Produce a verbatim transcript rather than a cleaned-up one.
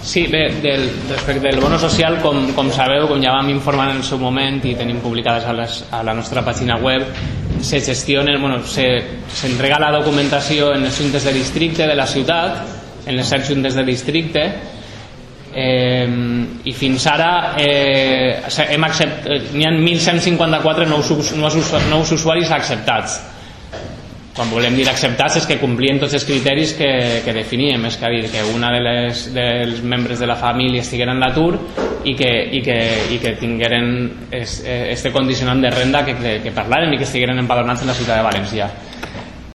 Sí, bé, del, respecte del bono social, com, com sabeu, com ja vam informar en el seu moment i tenim publicades a, les, a la nostra pàgina web, se gestiona, bueno, s'entrega la documentació en les juntes de districte de la ciutat, en les set juntes de districte, eh, i fins ara eh, hem acceptat, n'hi ha mil cent cinquanta-quatre nous, nous, nous usuaris acceptats. Quan volem dir acceptats és que complien tots els criteris que, que definíem, és que, dir, que una de les, dels membres de la família estiguera en l'atur i que, i que, i que tingueren este condicionant de renda que, que, que parlaren i que estigueren empadronats en la ciutat de València.